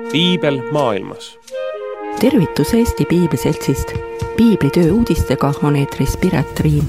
Piibel maailmas. Tervitus Eesti Piibliseltsist. Piiblitöö uudistega on eetris Piret Riim.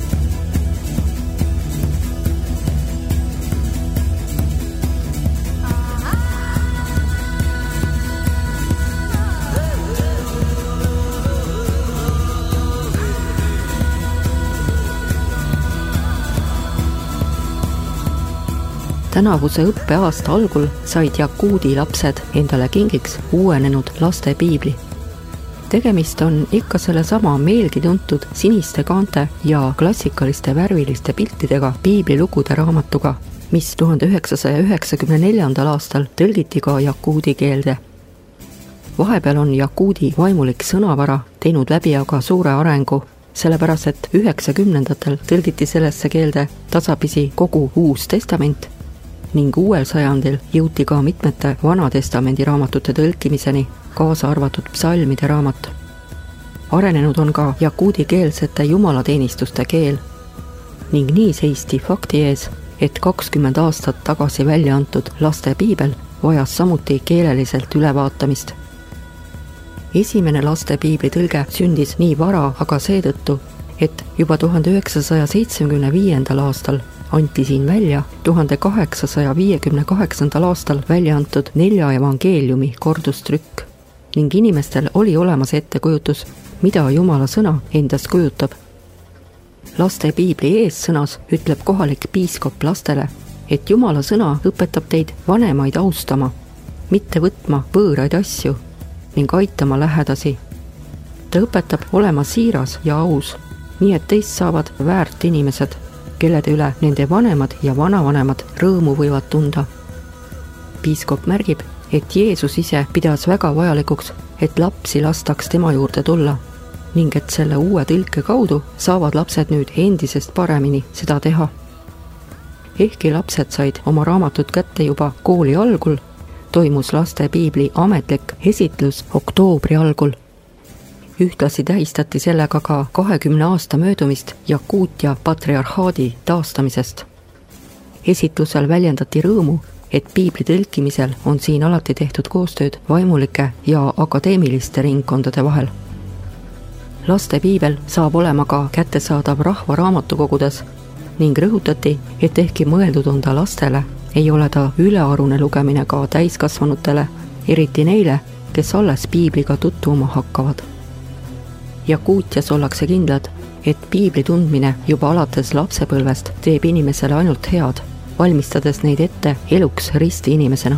Tänavuse õppeaasta algul said Jakuudi lapsed endale kingiks uuenenud laste piibli. Tegemist on ikka selle sama meelgi tuntud siniste kaante ja klassikaliste värviliste piltidega piiblilugude raamatuga, mis 1994. aastal tõlgiti ka jakuudi keelde. Vahepeal on jakuudi vaimulik sõnavara teinud läbi aga suure arengu, sellepärast et 90ndatel tõlgiti sellesse keelde tasapisi kogu Uus Testament ning uuel sajandil jõuti ka mitmete Vanatestamendi raamatute tõlkimiseni, kaasa arvatud psalmide raamat. Arenenud on ka jakuudikeelsete jumalateenistuste keel ning nii seisti fakti ees, et 20 aastat tagasi välja antud laste piibel vajas samuti keeleliselt ülevaatamist. Esimene laste piibli tõlge sündis nii vara aga seetõttu, et juba 1975. aastal anti siin välja 1858. aastal välja antud 4 evangeeliumi kordustrükk ning inimestel oli olemas ettekujutus, mida Jumala sõna endast kujutab. Laste piibli eessõnas ütleb kohalik piiskop lastele, et Jumala sõna õpetab teid vanemaid austama, mitte võtma võõraid asju ning aitama lähedasi. Ta õpetab olema siiras ja aus, nii et teist saavad väärt inimesed, kellede üle nende vanemad ja vanavanemad rõõmu võivad tunda. Piiskop märgib, et Jeesus ise pidas väga vajalikuks, et lapsi lastaks tema juurde tulla ning et selle uue tõlke kaudu saavad lapsed nüüd endisest paremini seda teha. Ehkki lapsed said oma raamatut kätte juba kooli algul, toimus laste piibli ametlik esitlus oktoobri algul. Ühtlasi tähistati sellega ka 20 aasta möödumist Jakuutia patriarhaadi taastamisest. Esitlusel väljendati rõõmu, et piibli tõlkimisel on siin alati tehtud koostööd vaimulike ja akadeemiliste ringkondade vahel. Laste piibel saab olema ka kättesaadav rahva raamatukogudes ning rõhutati, et ehkki mõeldud on ta lastele, ei ole ta ülearune lugemine ka täiskasvanutele, eriti neile, kes alles piibliga tutvuma hakkavad. Jakuutias ollakse kindlad, et piibli tundmine juba alates lapsepõlvest teeb inimesele ainult head, valmistades neid ette eluks risti inimesena.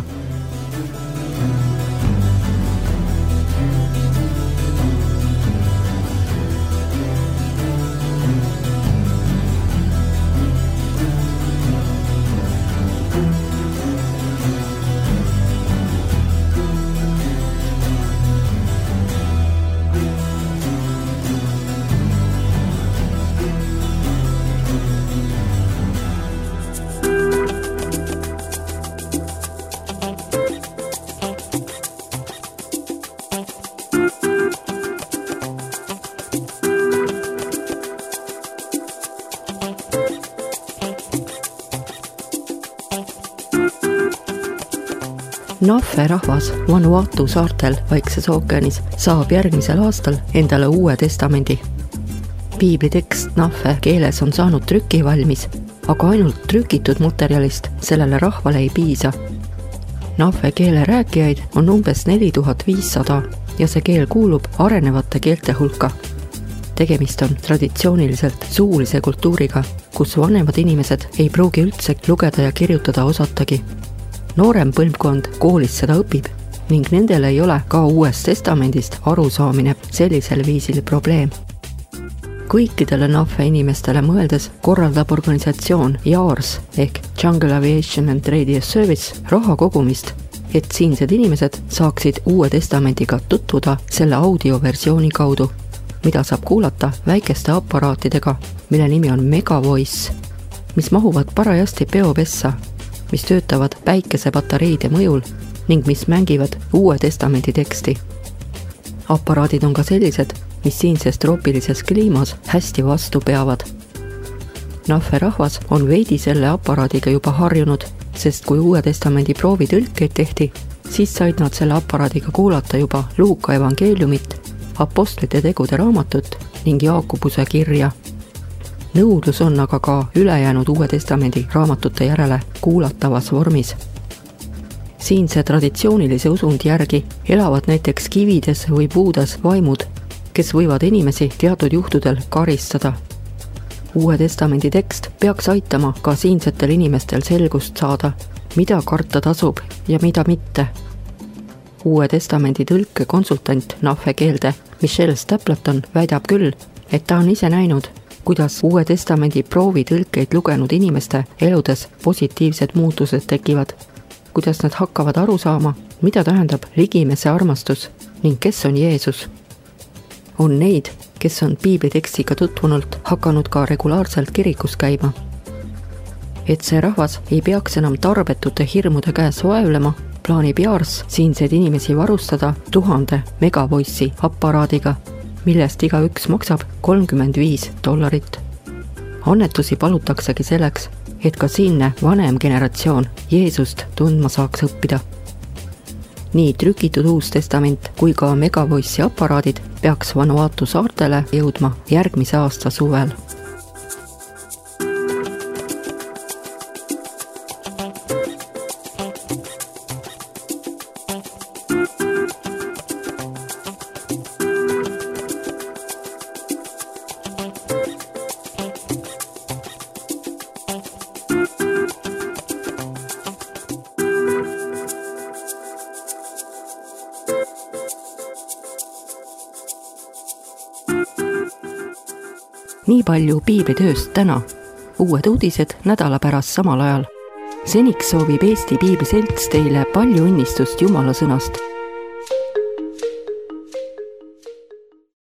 Nafe rahvas Vanuatu saartel Vaikses ookeanis saab järgmisel aastal endale Uue Testamendi. Piibli tekst Nafe keeles on saanud trüki valmis, aga ainult trükitud materjalist sellele rahvale ei piisa. Nafe keele rääkijaid on umbes 4500 ja see keel kuulub arenevate keelte hulka. Tegemist on traditsiooniliselt suulise kultuuriga, kus vanemad inimesed ei pruugi üldse lugeda ja kirjutada osatagi. Noorem põlvkond koolis seda õpib ning nendel ei ole ka Uuest Testamendist arusaamine sellisel viisil probleem. Kõikidele Nafe inimestele mõeldes korraldab organisatsioon JARS ehk Jungle Aviation and Radio Service raha kogumist, et siinsed inimesed saaksid Uue Testamendiga tutvuda selle audioversiooni kaudu, mida saab kuulata väikeste aparaatidega, mille nimi on Megavoice, mis mahuvad parajasti peopessa, mis töötavad päikesepatareide mõjul ning mis mängivad Uue Testamendi teksti. Aparaadid on ka sellised, mis siinses troopilises kliimas hästi vastu peavad. Nafe rahvas on veidi selle aparaadiga juba harjunud, sest kui Uue Testamendi proovitõlkeid tehti, Siis said nad selle aparaadiga kuulata juba Luuka evangeeliumit, Apostlite tegude raamatut ning Jaakobuse kirja. Nõudlus on aga ka ülejäänud Uue Testamendi raamatute järele kuulatavas vormis. Siinse traditsioonilise usundi järgi elavad näiteks kivides või puudes vaimud, kes võivad inimesi teatud juhtudel karistada. Uue Testamendi tekst peaks aitama ka siinsetel inimestel selgust saada, mida karta tasub ja mida mitte. Uue Testamendi tõlkekonsultant NAFE keelde Michelle Stapleton väidab küll, et ta on ise näinud, kuidas Uue Testamendi proovitõlkeid lugenud inimeste eludes positiivsed muutused tekivad, kuidas nad hakkavad aru saama, mida tähendab ligimese armastus ning kes on Jeesus. On neid, kes on piiblitekstiga tutvunult hakanud ka regulaarselt kirikus käima. Et see rahvas ei peaks enam tarbetute hirmude käes vaevlema, plaanib Jaars siinseid inimesi varustada 1000 megavoice'i aparaadiga, millest igaüks maksab $35. Annetusi palutaksegi selleks, et ka siinne vanem generatsioon Jeesust tundma saaks õppida. Nii trükitud Uus Testament kui ka megavoice'i aparaadid peaks Vanuatu saartele jõudma järgmise aasta suvel. Nii palju piiblitööst täna. Uued uudised nädala pärast samal ajal. Seniks soovib Eesti Piibliselts teile palju õnnistust Jumala sõnast.